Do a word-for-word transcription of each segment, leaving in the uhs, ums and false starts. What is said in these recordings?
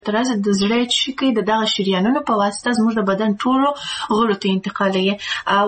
تراز د زړه چې کوي د دغه شریانونو په واسطه زموږ د بدن ټولو غړو ته انتقالوي او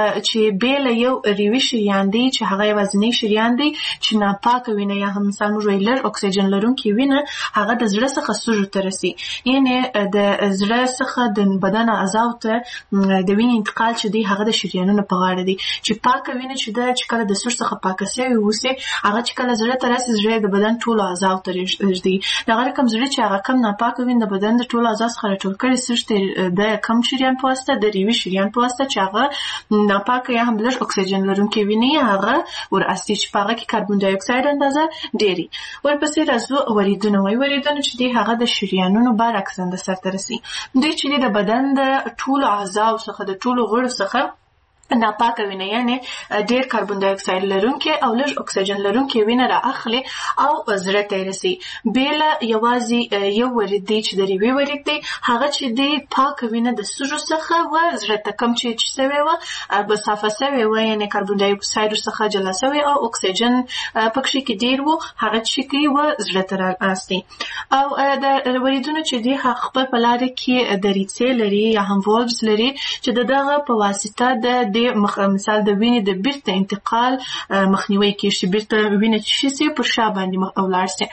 چې بیل یو ریوي شریان دی چې هغه یوازینی شریان دی چې ناپاکه وینه یا هم مثال موږ ویل لږ اکسیجن لرونکي وینه هغه د زړه څخه سږو ته رسي. یعنې د زړه څخه د بدن اعضاو ته د وینې انتقال چې دی هغه د شریانونو په غاړه دی چې پاکه وینه چې ده چې کله د سږو څخه پاکه سوې اوسي هغه چې کله زړه ته راسي زړه د بدن ټولو اعضاو ته رږدي. دغه رقم زړه چې هغه کم پاکه وینه د بدن د ټولو اعضاء څخه راټول کړي سږ د کم شریان په واسطه د ریوي شریان په واسطه چې هغه ناپاکه یا هم لږ اکسیجن لرونکي وینې هغه وراسي چې په هغه کې کاربن ډای اکساید اندازه ډېري. ورپسې راځو وریدونه وایي. وریدونه چې دی هغه د شریانونو برعکس اندازه سرته رسي. دوی چې د بدن د ټولو اعضاو څخه د ټولو غړو څخه ناپاکه وینه یعنی ډیر کاربن ډای اکساید لرونکي او لږ اکسیجن لرونکي وینه را اخلي او زړه ته رسي. بیل یوازې یو ورید دی چې د ریوي ورید دی هغه چې دی پاکه وینه د سږو څخه و زړه ته کم چې چې سوی و بصافه سوی و یعنی کاربن ډای اکساید څخه جلا سوی او اکسیجن پکې کې ډیر و هغه چې کوي و زړه ته راستي. او د وریدونو چې دی خپل په لاره کې دریڅې لري یا هم والوز لري چې دغه په واسطه د مثال د وینې د بیرته انتقال مخنیوي کیږي چې بیرته وینه چې شي پر شا باندې ولاړ شي.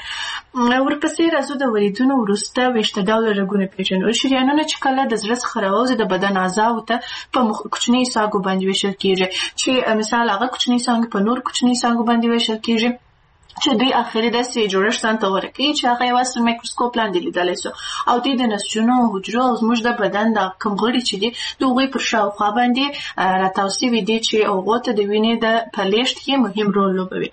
ورپسې راځو د وریدونو وروسته ویشته ډوله رګونه پیژنو. شریانونه چې کله د زړه څخه راوځي د بدن اعضاو ته په کوچنۍ ساګو باندې ویشل کیږي چې مثال هغه کوچنۍ څانګې په نور کوچنۍ ساګو باندې ویشل کیږي چې دوی اخري داسې جوړښت ته ورکوي چې هغه یوازې میکروسکوپ لاندې لیدلی سو او دوی د نسجونو حجرو او زموږ د بدن د کوم غړي چې دي د هغوی پر شاوخوا باندې راتاو سوي دي چې هغو ته د وینې د په لیږد کې مهم رول لوبوي.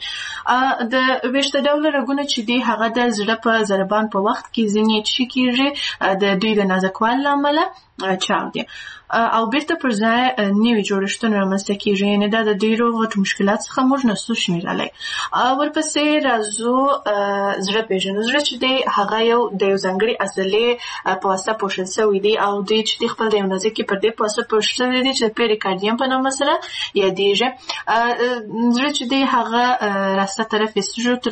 د ویشته ډوله رګونه چې دي هغه د زړه په ضربان په وخت کې ځینې چې کیږي د دوی د نازکوالي له امله چاودي او بیرته پر ځای نوي جوړښتونه رامنځته کیږي یعنې دا د ډېرو غټو مشکلات څخه موږ نسو شمیرلی. ورپسې راځو زړه پیژنو. زړه چې دی هغه یو د یو ځانګړي عضلې په واسطه پوښل سوی دی او دوی چې دی خپل د یو نازکې پردې په واسطه پوښل سوی دی چې د پیریکارډیم په نامه سره یادیږي. زړه چې دی هغه راسته طرف د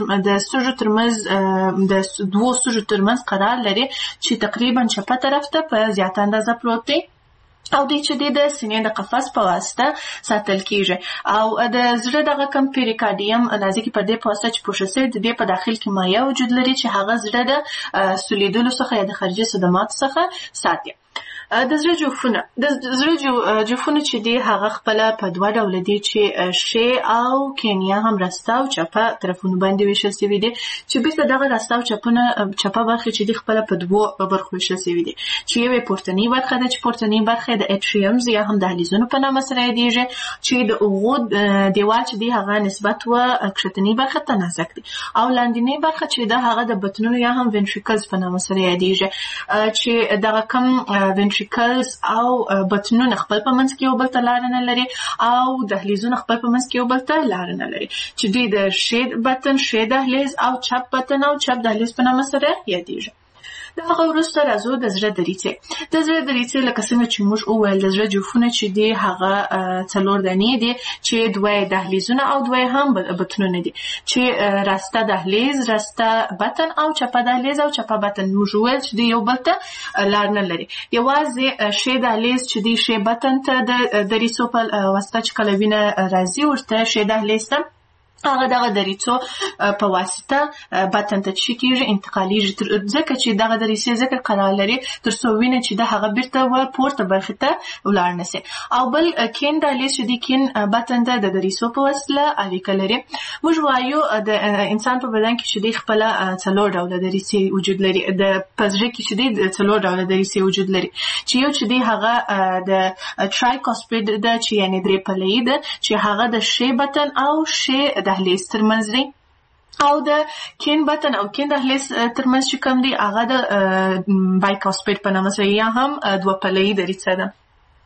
سږو ترمنځ د دوو سږو ترمنځ قرار لري چې تقریبا چپه طرف ته په زیاته اندازه پروت دی او دوی چې دی د سینې د قفس په واسطه ساتل کیږي او د زړه دغه کم پیریکارډیم نازکې پردې په واسطه چې پوښل سوی د دې په داخل کې مایع وجود لري چې هغه زړه د سولیدلو څخه یا د خارجي صدماتو څخه ساتي. د زړه جوفونه د زړه جوفونه چې دی هغه خپل په دوه ډوله دي چې ښي او کینیا هم راسته او چپه طرفونو باندې ویشل سوي دي چې بیرته دغه راسته او چپونه چپه برخې چې دی خپل په دوو برخو ویشل سوي دي چې یوې پورتنۍ برخه ده چې پورتنۍ برخه د اټریومز یا هم دهلیزونو په نامه سره یادیږي چې د هغو دیوال چې دی هغه نسبت و کښتنۍ برخه ته نازک دی او لاندنۍ برخه چې ده هغه د بطنونو یا هم وینټریکلز په نامه سره یادیږي چې دغه کم وینټریکلز او بطنونه خپل په منځ کې یو بل ته لاره نه لري او دهلیزونه خپل په منځ کې یو بل ته لاره نه لري چې دوی د ښي بطن ښي دهلیز او چپ بطن او چپ دهلیز په نامه سره یادیږي. د هغه وروسته راځو د زړه دریڅې. د زړه دریڅې لکه څنګه چې موږ وویل د زړه جوفونه چې دي هغه څلور دانې دي چې دوه دهلیزونه او دوه هم بطنونه دي چې راسته دهلیز راسته بطن او چپه دهلیز او چپه بطن. موږ وویل چې دوی یو بل ته لار نه لري یوازې ښي دهلیز چې دی ښي بطن ته د دریڅو په واسطه چې کله وینه راځي ورته ښي دهلیز ته هغه دغه دریڅو په واسطه بطن ته چې کیږي انتقالیږي ځکه چې دغه دریڅې ځکه قرار لري تر څو وینه چې د هغه بیرته و پورته برخې ته ولاړ نشي. او بل کین دهلیز چې دی کین بطن ته د دریڅو په وسیله اړیکه لري. موږ وایو د انسان په بدن کې چې دی خپل څلور ډوله دریڅې وجود لري. د پزړه کې چې دی څلور ډوله دریڅې وجود لري چې یو چې دی هغه د ټرایکاسپید ده چې یعنی درې پلې ده چې هغه د ښي بطن او ښي دهلیز ترمنځ دی او د کین بطن او کین دهلیز ترمنځ چې کوم دی هغه د بایکاسپید په نامه سره یا هم دوه پلې دریڅه ده.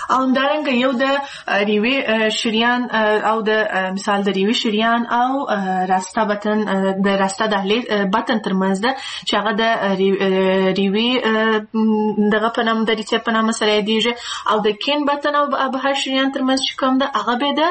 او همدارنګه یو د ریوي شریان او د مثال د ریوي شریان او راسته بطن د راسته دهلیز بطن ترمنځ ده چې هغه د ریوي دغه په نام د ریڅې په نامه سره یادېږي او د کین بطن او ابهار شریان ترمنځ چې کوم ده هغه به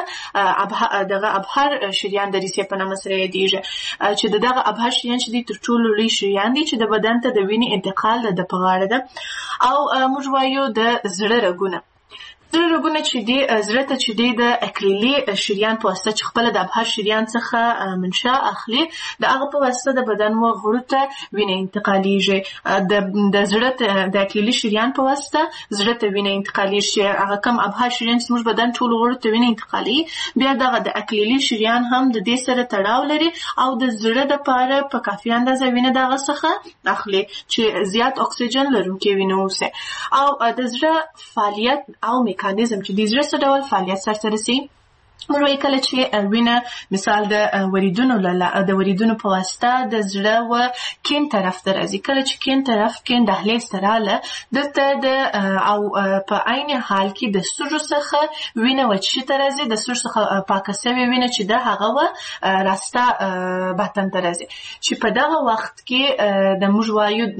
د دغه ابهار شریان د ریڅې په نامه سره یادېږي چې دغه ابهار شریان چې دي تر ټولو لوی شریان دي چې د بدن ته د وینې انتقال د په غاړه ده او موږ وایو د زړه رګونه زړه رګونه چې دي زړه ته چې دي د اکلیلي شریان په واسطه چې خپله د ابهار شریان څخه منشا اخلي د هغه په واسطه د بدن و غړو ته وینه انتقالیږي د زړه د اکلیلي شریان په واسطه زړه ته وینه انتقالیږي هغه کم ابهار شریان چې زموږ بدن ټولو غړو ته وینه انتقالي بیا دغه د اکلیلي شریان هم د دې سره تړاو لري او د زړه دپاره په کافي اندازه وینه دغه څخه اخلي چې زیات اکسیجن لرونکې وینه اوسي او د زړه فعالیت او میکانیزم چې د زړه څه ډول فعالیت سرته رسي موږ وایو کله چې وینه مثال د وریدونو د وریدونو په واسطه د زړه و کیڼ طرف ته راځي کله چې کیڼ طرف کیڼ دهلیز ته راله دلته د او په عین حال کې د سږو څخه وینه وچې ته راځي د سږو څخه پاکه سوې وینه چې ده هغه و راسته بطن ته راځي چې په دغه وخت کې د موږ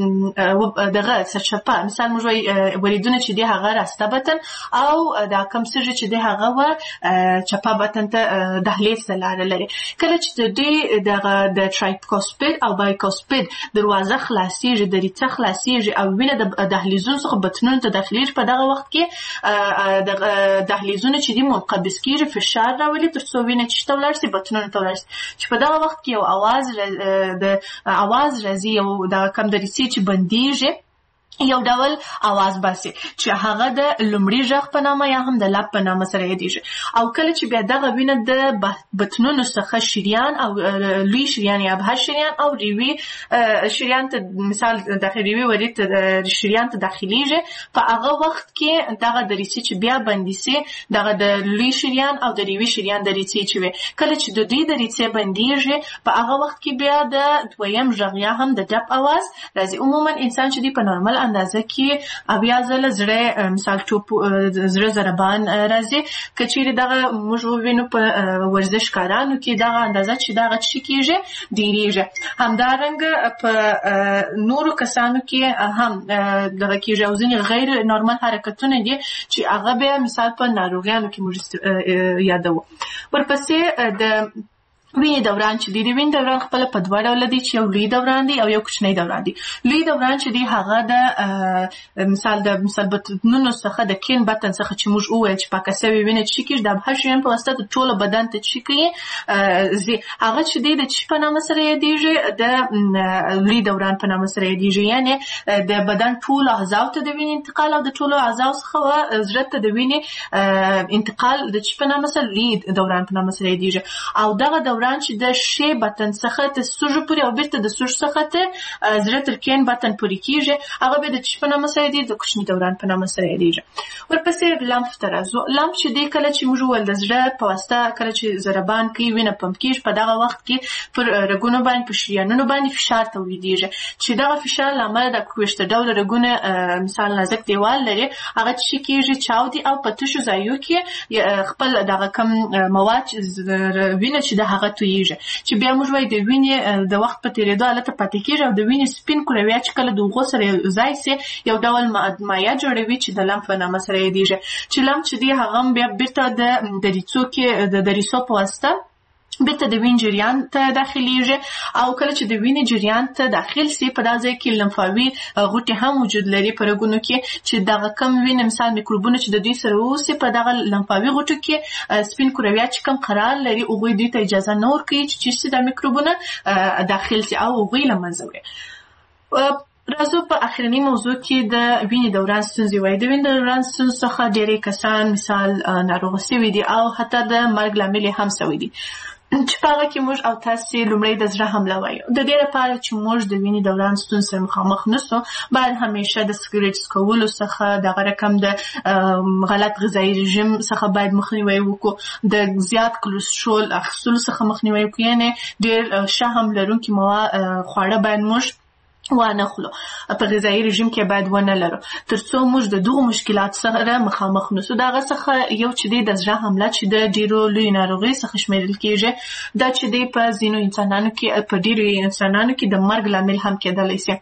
وایو دغه سرچپه مثال موږ وایو وریدونه چې دي هغه راسته بطن او دا کم سږي چې دي هغه و چپه بطن ته دهلیز ته لاره لري کله چې د دې دغه د ټرایکوسپید او بایکوسپید دروازه خلاصیږي د ریڅه خلاصیږي او وینه د دهلیزونو څخه بطنونو ته داخلیږي په دغه وخت کې د دهلیزونه چې دي منقبض کیږي فشار راولي تر څو وینه چې ته ولاړ سي بطنونو ته ولاړ سي چې په دغه وخت کې یو اواز د اواز راځي او د کم د ریڅې چې بندیږي یو ډول आवाज باسي چې هغه د لومړي غږ په نامه یا هم د لب په نامه سره یادېږي او کله چې بیا دغه وینه د بطنونو څخه شریان او لوی شریان یا ابهار شریان او ریوي شریان ته مثال داخلي ریوي ورید ته شریان ته داخليږي په هغه وخت کې دغه د ریڅې چې بیا بندي سي دغه د لوی شریان او د ریوي شریان د ریڅې چې وي کله چې د دوی د ریڅې بنديږي په هغه وخت کې بیا د دویم غږ یا هم د ډب आवाज راځي عموما انسان چې دی په نورمال اندازه کې بیا ځله زړه مثال ټوپ زړه ضربان راځي کچېرې دغه موږ وینو په ورزش کارانو کې دغه اندازه چې دغه چی کېږي ډیریږي همدارنګه په نورو کسانو کې هم دغه کېږي او ځینې غیر نورمال حرکتونه دي چې هغه به مثال په ناروغیانو کې موږ یادوو ورپسې د وینې دوران چې دی د وینې دوران خپل په دوه ډوله دي چې یو لوی دوران دی او یو کوچنی دوران دی لوی دوران چې دی هغه د مثال د مثال بطنونو څخه د کین بطن څخه چې موږ وویل چې پاکه سوې وینه چې کېږي د ابهار شریان په واسطه د ټوله بدن ته چې کوي هغه چې دی د چې په نامه سره یادېږي د لوی دوران په نامه سره یادېږي یعنې د بدن ټولو اعضاو ته د وینې انتقال او د ټولو اعضاو څخه زړه ته د وینې انتقال د چې په نامه سره لوی دوران په نامه سره یادېږي او دغه دوران چې د شی بطن څخه تر سږو پورې او بیرته د سږو څخه تر زړه تر کین بطن پورې کېږي هغه به د چې په نامه سره یادېږي د کوچني دوران په نامه سره یادېږي ورپسې لمف ته راځو لمف چې دی کله چې موږ وویل د زړه په واسطه کله چې ضربان کوي وینه پمپ کېږي په دغه وخت کې پر رګونو باندې په شریانونو باندې فشار تولیدېږي چې دغه فشار له امله د کوښته ډوله رګونه مثال نازک دیوال لري هغه چې کېږي چاودي او په تشو ځایو کې خپل دغه کم مواد وینه چې د هغه تویږي چې بیا موږ وایو د وینې د وخت په تېرېدو هلته پاتې کېږي او د وینې سپین کرویات چې کله د اوغو سره ځای سي یو ډول مایع جوړوي چې د لمف په نامه سره یادېږي چې لمف چې دی هغه هم بیا بیرته د ریڅو کې د ریڅو په واسطه بیرته د وینې جریان ته داخليږي او کله چې د وینې جریان ته داخل سي په دغه ځای کې لمفاوي غوټې هم وجود لري په رګونو کې چې دغه کم وینې مثال میکروبونه چې د دوی سره اوسي په دغه لمفاوي غوټو کې سپین کرویات چې کم قرار لري هغوی دوی ته اجازه نه ورکوي چې دا میکروبونه داخل سي او هغوی له منځه وړي راځو په اخرنی موضوع کې د وینې دوران ستونزې وایي د وینې دوران ستونزو څخه ډېری کسان مثال ناروغه سوي دي او حتی د مرګ لامل یې هم سوي دي چې په هغه کې موږ او تاسې لومړی د زړه حمله وایو د دې لپاره چې موږ د وینې دوران ستونزې سره مخامخ نسو باید همیشه د سګرټ څکولو څخه دغه رقم د غلط غذایي رژیم څخه باید مخنیوی وکړو د زیات کلسترول اخیستلو څخه مخنیوی وکړو یعنې ډېر شحم لرونکي مواد خواړه باید موږ وانه خلو په غذایي رژیم کې باید ونه لرو ترڅو موږ د دغو مشکلات سره مخامخ نوسو. د هغه څخه یو چې دی د زړه حمله چې د ډیرو لوی ناروغۍ څخه شمیرل کیږي دا چې دی په ځینو انسانانو کې په ډیرو انسانانو کې د مرګ لامل هم کېدلی شي.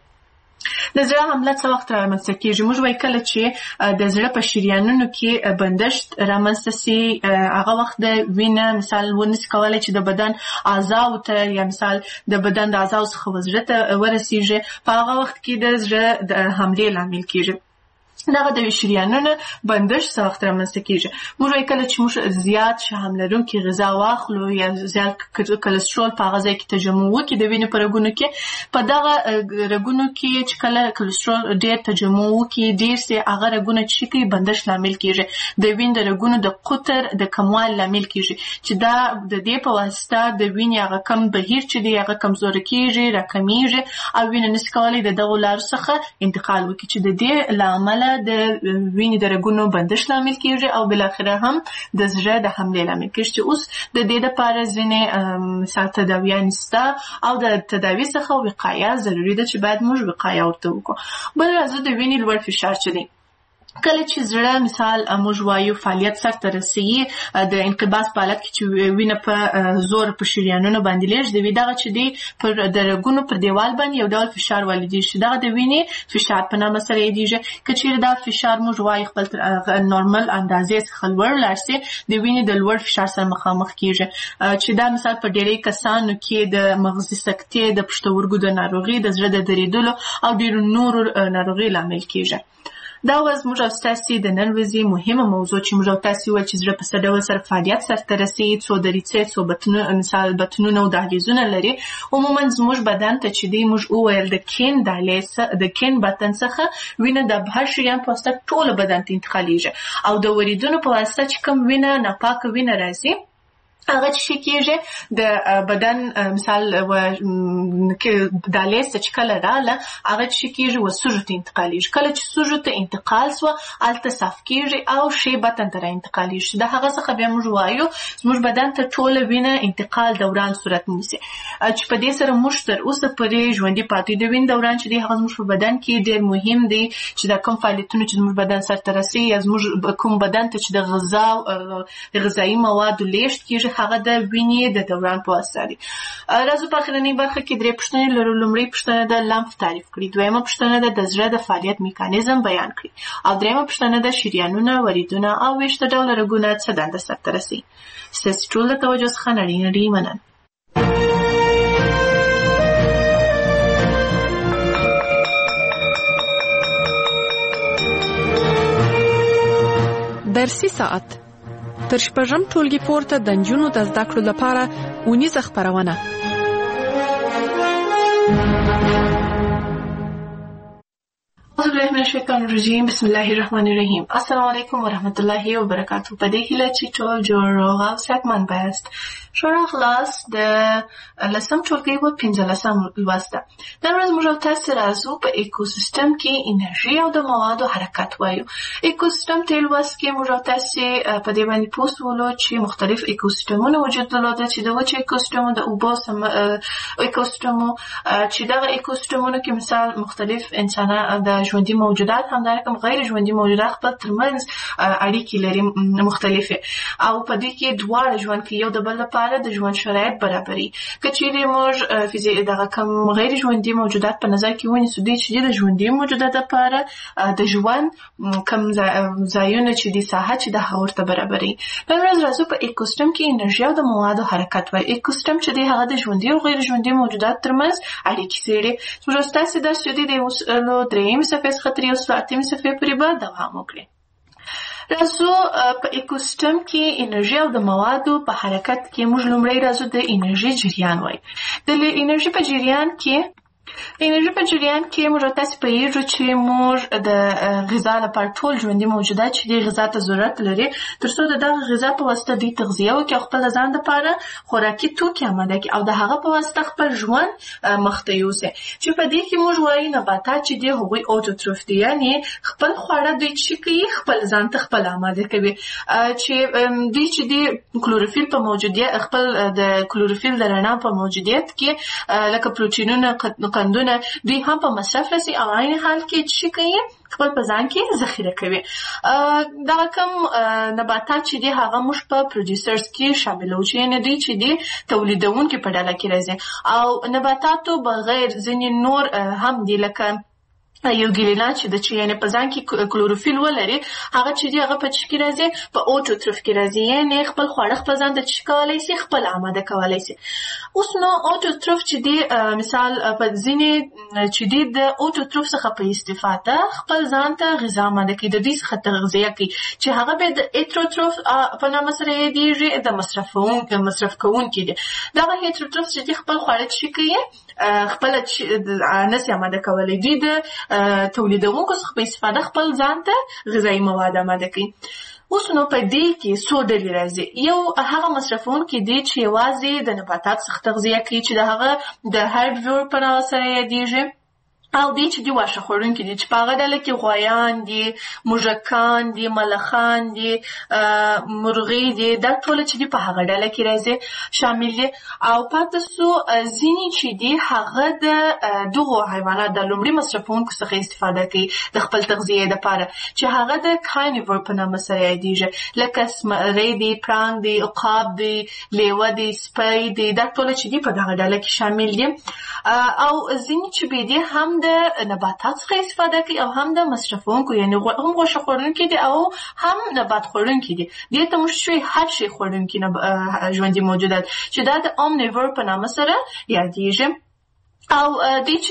د زړه حمله څه وخت رامنځته کېږي؟ موږ وایي کله چې د زړه په شریانونو کې بندښت رامنځته سي هغه وخت د وینه مثال ونسي کولی چې د بدن اعضاو ته یا مثال د بدن د اعضاو څخه زړه ته ورسیږي په هغه وخت کې د زړه د حملې لامل کېږي. دغه د شریانونو بندښت څه وخت رامنځته کېږي؟ موږ وایي کله چې موږ زیات شحم لرونکي غذا واخلو یا زیات کلسترول په هغه ځای کې تجمع وکړي د وینې په رګونو کې په دغه رګونو کې چې کله کلسترول ډېر تجمع وکړي ډېر سي هغه رګونه چې کوي بندښت لامل کېږي د وینې د رګونو د قطر د کموالي لامل کېږي چې دا د دې په واسطه د وینې هغه کم بهیر چې دی هغه کمزوری کېږي راکمیږي او وینه نشي کولی د دغو لارو څخه انتقال وکړي چې د دې له امله د وینې د رګونو بندښت لامل کېږي او بالاخره هم د زړه د حملې لامل کېږي چې اوس د دې دپاره ځینې مثال تداویانې شته او د تداوي څخه وقایه ضروري ده چې باید موږ وقایه ورته وکړو. بل راځو د وینې لوړ فشار چې دی کله چې زړه مثال موږ وایو فعالیت سرته رسوي د انقباض په حالت کې چې وینه په زور په شریانونو باندې لیږدوي دغه چې دی پر د رګونو پر دیوال باندې یو ډول فشار والیدېږي چې دغه د وینې فشار په نامه سره یادېږي. که چیرې دا فشار موږ وایو خپل نورمال اندازې څخه لوړ لاړ سي د وینې د لوړ فشار سره مخامخ کېږي چې دا مثال په ډېری کسانو کې د مغزي سکتې د پښتورګو د ناروغۍ د زړه د درېدلو او ډېرو نورو ناروغۍ لامل کېږي. دا وز موږ او ستاسې د نن ورځې مهمه موضوع چې موږ او تاسې وویل چې زړه په څه ډول سره فعالیت سرته رسوي څو دریڅې څو بطنونه مثال بطنونه او دهلیزونه لري. عموما زموږ بدن ته چې دی موږ وویل د کین دهلیز د کین بطن څخه وینه د بهر شریان په واسطه ټوله بدن ته انتقالیږي او د وریدونو په واسطه چې کوم وینه ناپاکه وینه راځي هغه چې کېږي د بدن مثال دهلیز ته چې کله راغله هغه چې کېږي و سږو ته انتقالیږي. کله چې سږو ته انتقال سوه هلته صاف کېږي او ښي بطن ته راانتقالیږي. د هغه څخه بیا موږ وایو زموږ بدن ته ټوله وینه انتقال دوران صورت نیسي چې په دې سره موږ تر اوسه پورې ژوندي پاتې د وینې دوران چې دی هغه زموږ په بدن کې ډېر مهم دی چې دا کوم فعالیتونه چې زموږ بدن سرته رسوي یا زموږ کوم بدن ته چې د غذا غذایي موادو لیږد کېږي هغه د وینې د دوران په واسطه دي. راځو په اخرنۍ برخه کې درې پوښتنې لرو. لومړۍ پوښتنه د لمف تعریف کړي، دویمه پوښتنه د زړه د فعالیت میکانیزم بیان کړي او دریمه پوښتنه د شریانونه وریدونه او ویښته ډوله رګونه څه دنده سرته رسوي. ستاسې ټول د توجه څخه نړۍ نړۍ مننه. درسي ساعت تر شپږم ټولګي پورته د نجونو د زده کړو لپاره اونیزه خپرونه. أعوذ بالله من الشیطان الرجیم بسم الله الرحمن الرحیم. السلام علیکم و رحمت الله و برکاته. په دې هیله چې ټول جوړ روغ او صحتمند بایاست. شورا خلاص د لسم ټولګي و پنځلسم لوست ده. نن ورځ موږ تاسو راځو په ایکوسیستم کې انرژي او د موادو حرکت وایو. ایکوسیستم ته لوست کې موږ تاسو په دې باندې پوښتولو چې مختلف ایکوسیستمونه وجود درلوده چې د وچ ایکوسیستم د اوبو سم ایکوسیستم چې دغه ایکوسیستمونو کې مثال مختلف انسانان د ژوندي موجودات هم دا کوم غیر ژوندي موجودات خپل ترمنځ اړیکې لري مختلفه او په دې کې دواړه ژوند کې یو د بل لپاره د ژوند شرایط برابري. که چیرې موږ فزیک دغه کوم غیر ژوندي موجودات په نظر کې ونیسو دي چې د ژوندي موجودات لپاره د ژوند کوم ځایونه چې د ساحه چې د هغه ورته برابري. نن ورځ راځو په ایکوسیستم کې انرژي او د موادو حرکت وایي. ایکوسیستم چې د هغه د ژوندي او غیر ژوندي موجودات ترمنځ اړیکې څېړي. موږ تاسو درس یو د اوسلو درېیم صفحې څخه تر یو سل اتم صفحې پورې به دوام وکړي. راځو په ایکوسیستم کې انرژي او د موادو په حرکت کې موږ لومړی راځو د انرژي جریان وایي. د انرژي په جریان کې انرژي په جریان کې موږ تاسو په یوه چې موږ د غذا لپاره ټول ژوندي موجودات چې د غذا ته ضرورت لري ترڅو د دغه غذا په واسطه د تغذیه او کې خپل ځان لپاره خوراکي توکي آماده کړي او د هغه په واسطه خپل ژوند مخته یوسي. چې په دې کې موږ وایو نباتات چې دی هغوی اوټوټروف دي یعنی خپل خواړه دوی چې کوي خپل ځان ته خپل آماده کوي چې دوی چې دی کلوروفیل په موجودیت خپل د کلوروفیل د رڼا په موجودیت کې لکه پروتینونه قندونه دوی هم په مصرف رسي او عین حال کې چې کوي خپل په ځان کې ذخیره کوي. دا کوم نباتات چې دي هغه موږ په پروډوسرز کې شاملو چې نه دي چې دي تولیدونکي په ډله کې راځي او نباتاتو بغیر ځینې نور هم دي لکه یو ګلینا چې د چې یعنی په ځان کې کلوروفیل ولري هغه چې دی هغه په چی کې راځي په اوټوټروف کې راځي یعنی خپل خواړه په ځان د چکولای شي خپل آماده کولای شي. اوس نو اوټوټروف چې دی مثال په ځینې چې دی د اوټوټروف څخه په استفاده خپل ځان ته غذا آماده کوي د دې څخه تغذیه کوي چې هغه به د هیټروټروف په نامه سره یادیږي د مصرفون مصرف کوونکي دی. دا هیټروټروف چې دی خپل خواړه چې کوي خپل نس آماده کولای دی د تولیدونکو څخه په استفاده خپل ځان ته غذایي مواد آماده کوي. اوس نو په دې کې څو ډلې راځي. یو هغه مصرفونکي دي چې یوازې د نباتات څخه تغذیه کوي چې د هغه د هربیور په نامه سره یادیږي او دې چې دی واښه خوړونکي دي چې په هغه ډله کې غوایان دي موږکان دي ملخان دي مرغۍ دي دا ټول چې دی په هغه ډله کې راځي شامل دي او پاتې سو ځینې چې دی هغه د دغو حیوانات د لومړي مصرفونکو څخه استفاده کوي د خپل تغذیې لپاره چې هغه د کارنیور په نامه سره یادیږي لکه زمری دي پړانګ دي عقاب دي لیوه دي سپی دي دا ټول چې دی په دغه ډله کې شامل دي او ځینې چې به دي هم د نباتات څخه استفاده کوي او هم د مصرفونکو یعنی هم غوښه خوړونکي دي او هم نبات خوړونکي دي. دې ته موږ شوي هر شي خوړونکي ژوندي موجودات چې دا د اومنیور په نامه سره یادیږي او دې چې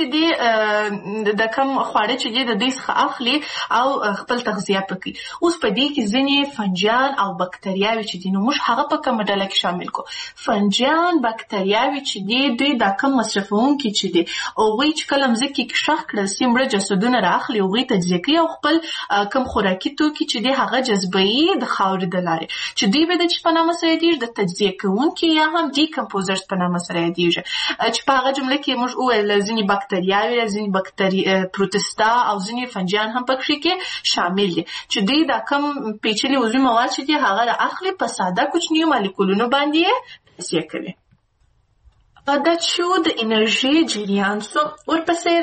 دی د کم خواړه چې دی د دې څخه اخلي او خپل تغذیه پکې. اوس په دې کې ځینې فنجان او بکتریاوي چې دي نو موږ هغه په کومه ډله کې شامل کو. فنجان بکتریاوي چې دي دوی د کم مصرفونکي چې دي او وی چې کله مځکه کې شخ کړل سي مړه جسدونه راخلي او وی تجزیه کوي او خپل کم خوراکي توکي چې دي هغه جذبوي د خاورې د لارې چې دوی به د چې په نامه سره یادیږي د تجزیه کوونکي یا هم ډیکمپوزرز په نامه سره یادیږي چې په هغه جمله کې موږ ویل ځینې بکتریاوي ځینې بکتری پروتستا او ځینې فنجان هم پکې کې شامل دي چې دوی دا کم پیچلي عضوي مواد چې دي هغه د اخلي په ساده کوچنیو مالیکولونو باندې تجزیه کوي. دا چې د انرژي جریان سو ورپسې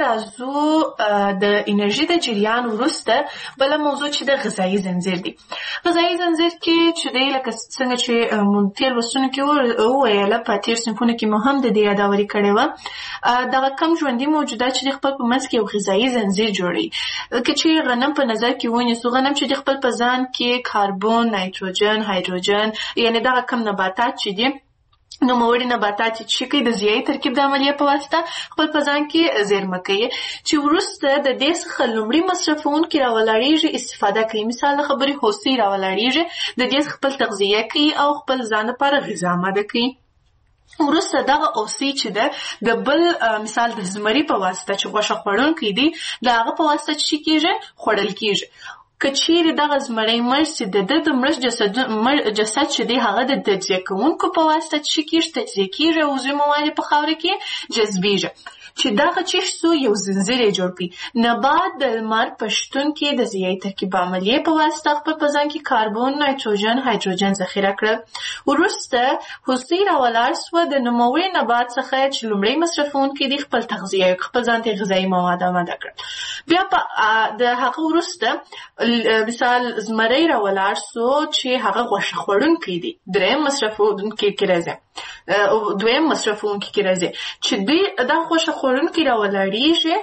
راځو د انرژي د جریان وروسته بله موضوع چې د غذایي زنځیر دی. غذایي زنځیر کې چې دی لکه څنګه چې مونږ تېر لوستونو کې وویله په تېر صنفونو کې مو هم د دې یاداوري کړې وه دغه کم ژوندي موجودات چې د خپل په منځ کې یو غذایي زنځیر جوړوي که چې غنم په نظر کې ونیسو غنم چې د خپل په ځان کې کاربن نایتروجن هایدروجن یعنی دغه کم نباتات چې دي نوموړي نباتات چې کوي د ضیایي ترکیب د عملیې په واسطه خپل په ځان کې زیرمه کوي چې وروسته د دې څخه لومړي مصرفونکي راولاړېږي استفاده کوي. مثال د خبرې هوسۍ راولاړېږي د دې خپل تغذیه کوي او خپل ځان لپاره غذا آماده کوي. وروسته دغه اوسۍ چې ده د بل مثال د زمري په واسطه چې غوښه خوړونکی دي د هغه په واسطه چې کېږي خوړل کېږي. که چیرې دغه زمری مړ سي د ده د مړه جسد جسد چې دی هغه د تجزیه کوونکو په واسطه چې کېږي تجزیه کېږي او عضوي مواد په خاوره کې جذبېږي چې دغه چې سو یو زنځیر یې جوړ کړي. نبات د لمر په شتون کې د ضیایي ترکیب عملیې په واسطه خپل په ځان کې کاربن نایتروجن هایدروجن ذخیره کړل. وروسته هوسۍ راولاړ سوه د نوموړي نبات څخه چې لومړی مصرفونکي دي خپل تغذیه خپل ځان ته غذایي مواد آماده کړل. بیا په د هغه وروسته مثال زمری راولاړ سو چې هغه غوښه خوړونکی دي دریم مصرفونکي کې راځي دویم مصرفونکي کې راځي چې دوی دا غوښه خوړونکي راولاړېږي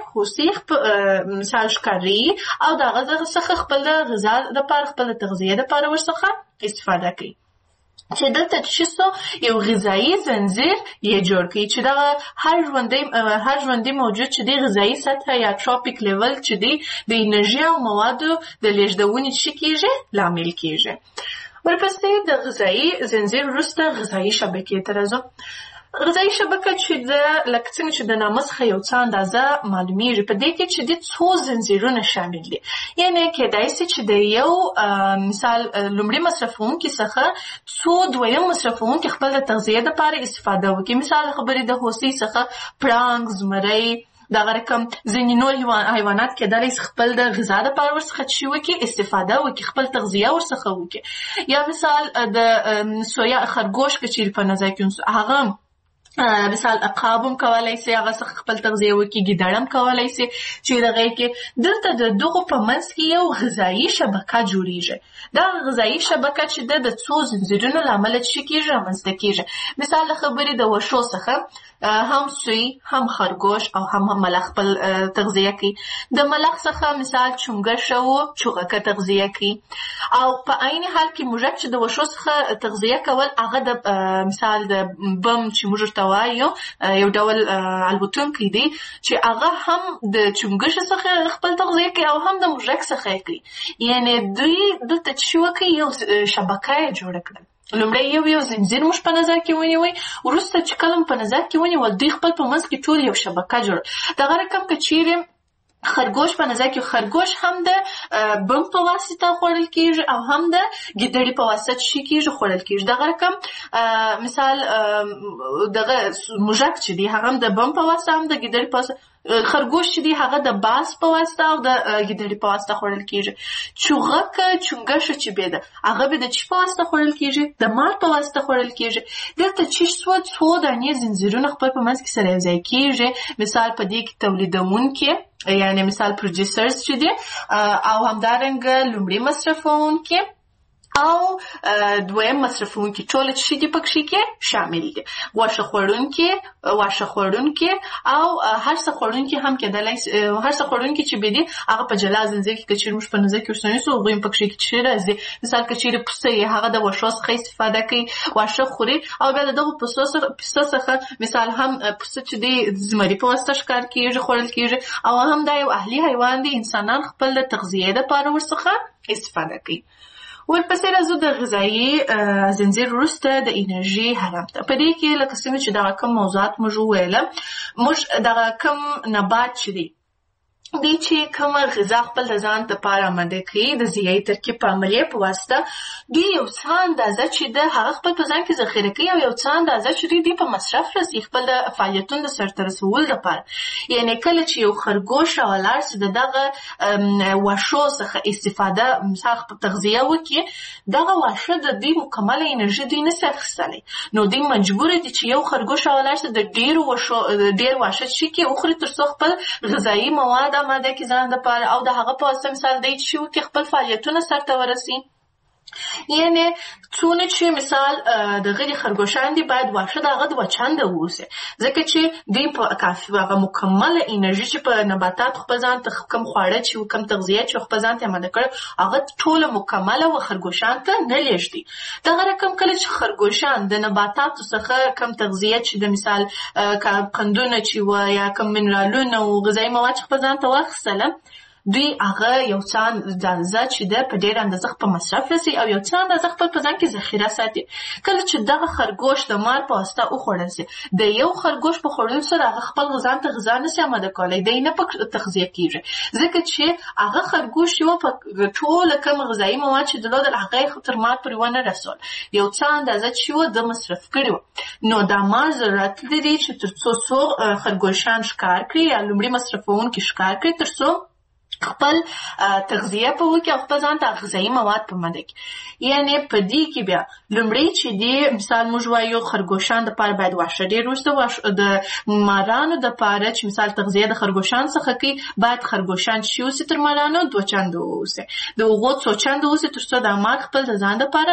هوسۍ مثال ښکاري او د هغه څخه خپل غذا دپاره خپل تغذیې دپاره ورڅخه استفاده کوي چې دلته چې سو یو غذایي زنځیر یې جوړ کړي چې دغه هر ژوندی هر ژوندی موجود چې دی غذایي سطحه یا ټراپیک لیول چې دی د انرژي او موادو د لیږدونې چې کېږي لامل کېږي. ورپسې د غذایي زنځیر وروسته غذایي شبکې ته راځو. غذایي شبکه چې د لکه څنګه چې د نامه څخه یو څه اندازه معلومیږي په دې کې چې د څو زنځیرونه شامل دي یعنی کېدای سي چې د یو مثال لومړي مصرفونکي څخه څو دویم مصرفونکي خپل د تغذیې دپاره استفاده وکړي. مثال خبرې د هوسۍ څخه پړانګ زمری دغه رقم ځینې نور حیوانات کېدلی سي خپل د غذا دپاره ورڅخه چې وکړي استفاده وکړي خپل تغذیه ورڅخه وکړي. یا مثال د سویا خرګوش که چیرې په نظر کې هغه مثال عقاب هم کولای شي هغه څخه خپل تغذیه وکړي، ګیدړ هم کولای شي چې دغه کې دلته د دغو په منځ کې یو غذایي شبکه جوړیږي. دا غذایي شبکه چې د څو زنځیرونو له امله څه کېږي رامنځته کېږي. مثال د خبرې د وښو څخه هم سوی هم خرګوش او هم هم ملخ خپل تغذیه کوي. د ملخ څخه مثال چونګښه او چوغکه تغذیه کوي، او په عین حال کې موږک چې د وښو څخه تغذیه کول هغه د مثال د بم چې موږ ته وایو یو ډول الوتونکی دی چې هغه هم د چونګښه څخه خپل تغذیه کوي او هم د موږک څخه کوي. یعنی دوی دلته چې وکړي یو شبکه یې جوړه کړه. لومړی یو یو زنځیر موږ په نظر کې ونیوی، وروسته چې کله په نظر کې ونیول دوی خپل په منځ کې ټول یو شبکه جوړه. دغه رقم که چیرې خرګوش په نظر کې خرګوش هم د بم په واسطه خوړل کېږي او هم د ګیدړې په واسطه شي کېږي خوړل کېږي. دغه رقم مثال دغه موږک چې دی هغه هم د بم په واسطه هم د ګیدړې په واسطه، خرګوش چې دی هغه د باز په واسطه او د ګیدړې په واسطه خوړل کېږي. چوغکه چونګښه چې به ده هغه به د چی په واسطه خوړل کېږي؟ د مار په واسطه خوړل کېږي. دلته چې څو څو دانې زنځیرونه خپل په منځ کې سره یوځای کېږي. مثال په دې کې تولیدونکي یعنی مثال پروډیوسرز چې دي او همدارنګه لومړی مصرفونکي او دویم مصرفونکي ټول چې دي پکې کې شامل دي. غوښه خوړونکي، واښه خوړونکي او هر څه خوړونکي هم کېدلای شي. هر څه خوړونکي چې به دي هغه په جلا زنځیر کې چې موږ په نظر کې ورسنی سو غویم پکې کې چې راځي. مثال کې چې پسه هغه د وښو څخه استفاده کوي، واښه خوري او بیا دغه پسه څخه مثال هم پسه چې دی زمري په واسطه ښکار کېږي خوړل کېږي او هم دا یو اهلي حیوان دی. انسانان خپل تغذیه لپاره ورڅخه استفاده کوي. ورپسې راځو د غذایي زنځیر وروسته د انرژي هرم ته. په دې کې لکه څنګه چې دغه کوم موضوعات موږ وویله، موږ دغه کوم نبات چې دی دی چې کومه غذا خپل د ځان لپاره آماده کوي د غذایي ترکیب په عملیه په واسطه، دوی یو څه اندازه چې د هغه خپل په ځان کې ذخیره کوي او یو څه اندازه چې دوی په مصرف رسي خپل د فعالیتونو د سرته رسولو لپاره. یعنی کله چې یو خرګوش ولاړ سي د دغه واښو څخه استفاده مثال خپل تغذیه وکړي، دغه واښه د دوی مکمله انرژي دوی نشي اخیستلی. نو دوی مجبور دي چې یو خرګوش ولاړ سي د ډېرو واښو ډېر واښه چې کې وخوري تر څو خپل غذایي مواد آماده کې ځان لپاره او د هغه په واسطه مثال دی چې وکړي خپل فعالیتونه سرته ورسي. یعنی څونه چې مثال د غیر خرګوشان دي باید واښه د هغه دوه چنده واوسي، ځکه چې دوی په کافي هغه مکمله انرژي چې په نباتات خپل ځان ته کم خواړه چې کم تغذیه چې خپل ځان ته آماده کړي هغه ټوله مکمله و خرګوشان ته نه لېږدي. دغه رقم کله چې خرګوشان د نباتاتو څخه کم تغذیه چې د مثال قندونه چې و یا کم منرالونه او غذایي مواد چې خپل ځان ته واخیستله، دوی هغه یو څه اندازه چې ده په ډېر اندازه په مصرف رسي او یو څه اندازه خپل په ځان کې ذخیره ساتي. کله چې دغه خرګوش د مار په واسطه وخوړل سي، د یو خرګوش په خوړلو سره هغه خپل ځان ته غذا نشي آماده کولی، دی نه په تغذیه کېږي، ځکه چې هغه خرګوش یو په ټوله کوم غذایي مواد چې درلودل هغه تر مار پورې ونه رسول، یو څه اندازه چې و د مصرف کړي وو. نو دا مار ضرورت لري چې تر څو څو خرګوشان ښکار کړي یا لومړي مصرفونکي ښکار کړي تر څو خپل تغذیه په وکړي او خپل ځان ته غذایي مواد په ماده کړي. یعنی په دې کې بیا لومړی چې دی مثال موږ وایو خرګوشان دپاره باید واښه ډېر وروسته د مارانو دپاره چې مثال تغذیه د خرګوشان څخه کوي باید خرګوشان چې اوسي تر مارانو دوه چنده واوسي، د هغو څو چنده واوسي تر څو د مار خپل د ځان دپاره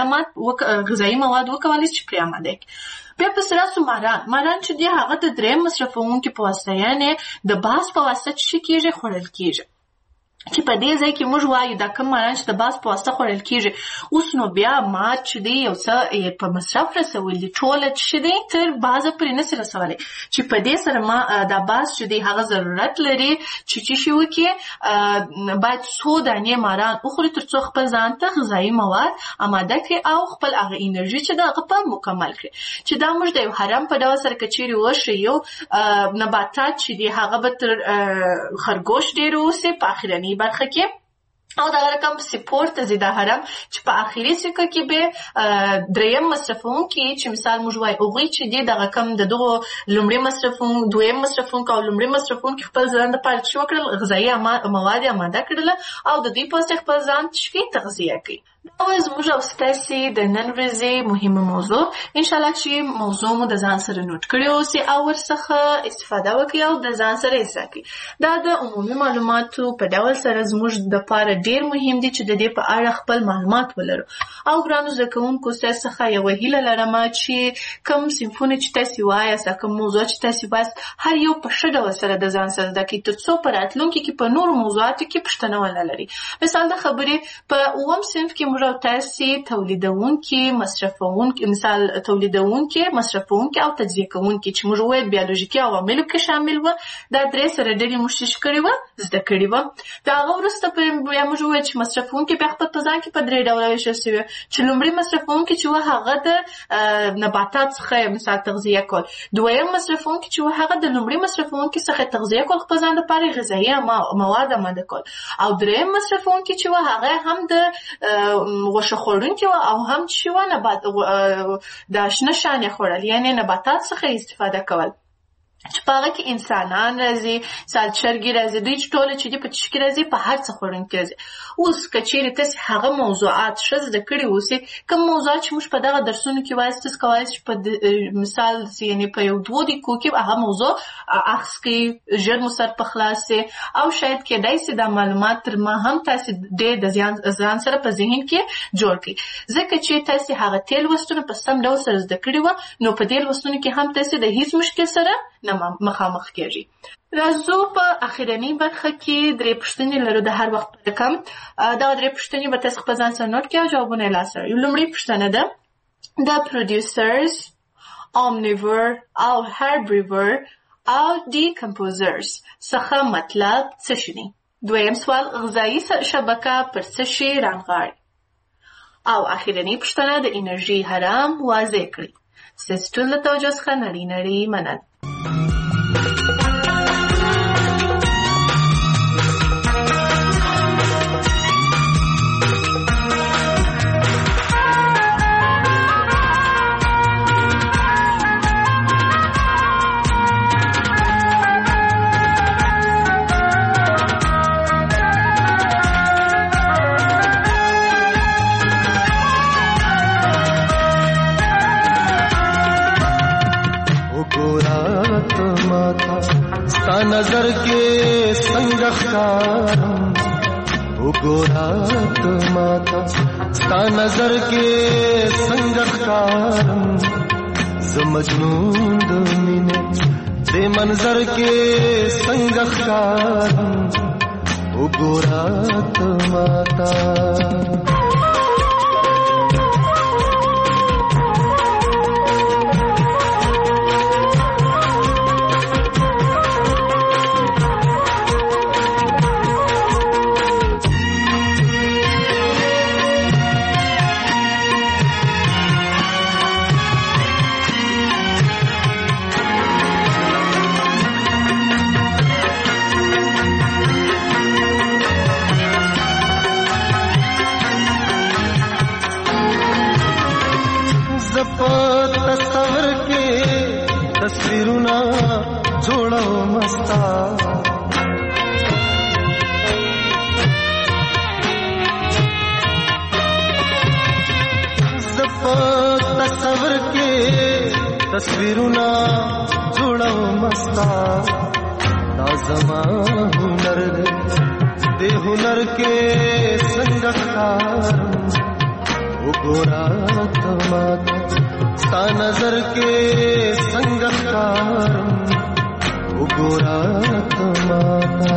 غذایي مواد وکولی شي چې پرې اماده کړي. بیا پسې راسو ماران. ماران چې دی هغه د دریم مصرفونکي په واسطه یعنې د باز په واسطه چې کېږي خوړل کېږي، چې په دې ځای کې موږ وایو دا کوم ماران چې د باز په واسطه خوړل کېږي. اوس نو بیا مار چې دی یو څه په مصرف رسول دي ټوله چې دی تر بازه پورې نسي رسولی، چې په دې سره ما دا باز چې دی هغه ضرورت لري چې چې شي وکړي باید څو دانې ماران وخوري تر څو خپل ځان ته غذایي مواد آماده کړي او خپل هغه انرژي چې د هغه په مکمل کړي. چې دا موږ د یو حرم په ډول سره که چیرې وښیو نباتات چې دی هغه به تر خرګوش ډېر اوسي په اخرني برخه کې او دغه رقم سپورت ته ځي دا حرم چې په اخري سکه کې به دریم مصرفونکي چې مثال موږ وایو هغوی چې دي دغه کم د دغو لومړي مصرفونکي دویم مصرفونکي او لومړي مصرفونکي خپل ځان دپاره چې وکړل غذایي مواد یې اماده کړله او د دوی په واسطه خپل ځان چې تغذیه کوي. دا و زموږ او ستاسې د نن ورځې مهمه موضوع. انشاءالله چې موضوع مو د ځان سره نوټ کړې اوسي او ورڅخه استفاده وکړئ او د ځان سره یې زده کړئ. دا د عمومي معلوماتو په ډول سره زموږ دپاره ډېر مهم دي چې د دې په اړه خپل معلومات ولرو. او ګرانو زده کوونکو ستاسو څخه یوه هیله لرم چې کوم صنفونه چې تاسې وایاست، کوم موضوع چې تاسې وایاست، هر یو په ښه ډول سره د ځان سره زده کړئ، تر څو په راتلونکي کې په نورو موضوعاتو کې پوښتنه ونه لرئ. مثال د خبرې په اووم صنف کې موږ او تاسې تولیدونکي، مصرفونکي، مثال تولیدونکي، مصرفونکي او تجزیه کوونکي چې موږ وویل بیولوژیکي عواملو کې شامل وه، دا درې سره ډلې موږ څه کړې وه، زده کړې وه. د هغه وروسته بیا موږ وویل چې مصرفونکي بیا خپل په ځان کې په درې ډوله ویشل شوي، چې لومړی مصرفونکي چې وه هغه د نباتات څخه مثال تغذیه کول، دویم مصرفونکي چې وه هغه د لومړي مصرفونکي څخه تغذیه کول، خپل ځان لپاره غذایي مواد آماده کول، او دریم مصرفونکي چې وه هغه هم د غوښه خوړونکي وه او هم چې وه نبات د شنه شانې خوړل، یعنې نباتات څخه استفاده کول، چې په هغه کې انسانان راځي، مثال چرګې راځي، دوی چې ټوله چې دي په څه کې راځي، په هر څه خوړونکي راځي. اوس که چیرې تاسې هغه موضوعات ښه زده کړي اوسئ، کوم موضوعات چې موږ په دغه درسونو کې وایاست، تاسې کولی شئ په مثال یعنې په یو دوو دقیقو کې هغه موضوع اخذ کړئ، ژر مو سر په خلاص شي، او شاید کېدای شي دا معلومات تر ما هم تاسې ډېر د ځان سره په ذهن کې جوړ کړئ، ځکه چې تاسې هغه تېر لوستونه په سم ډول سره زده کړي وه، نو په دې لوستونو کې هم تاسې د هیڅ مشکل سره نه مخامخ کېږي. راځو په اخرنۍ برخه کې درې پوښتنې لرو د هر وخت په رقم. دغه درې پوښتنې به تاسې خپل ځان سره نوټ کړئ او جوابونه یې لاسته راوړئ. لومړۍ پوښتنه ده د producers، omnivore او herbivore او decomposers څخه مطلب څه شي دی؟ دویم سوال غذایي شبکه پر څه شي رانغاړي؟ او اخرنۍ پوښتنه د انرژي حرام واضح کړئ. ستاسې ټول له توجه څخه نړۍ نړۍ مننه. नजर के संग ख्यारम उगोरात माता स्ता नजर के संग ख्यारम मजनून दमीने दे मंजर के संग ख्यारम उगोरात माता तस्वीरुना जोड़ो मस्ता ताज़मा हुनर दे हुनर के संगखार वो गोरा तमाता सा नजर के संगखार वो गोरा तमाता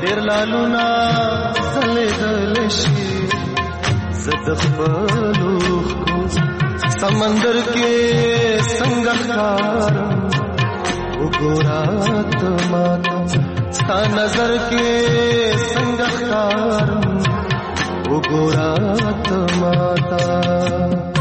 ډېر لالونه ځلېدلی شي زه د خپلو اوښکو سمندر کې څنګه ښکارم وګوره ته ماته ستا نظر کې څنګه ښکارم وګوره ته ماته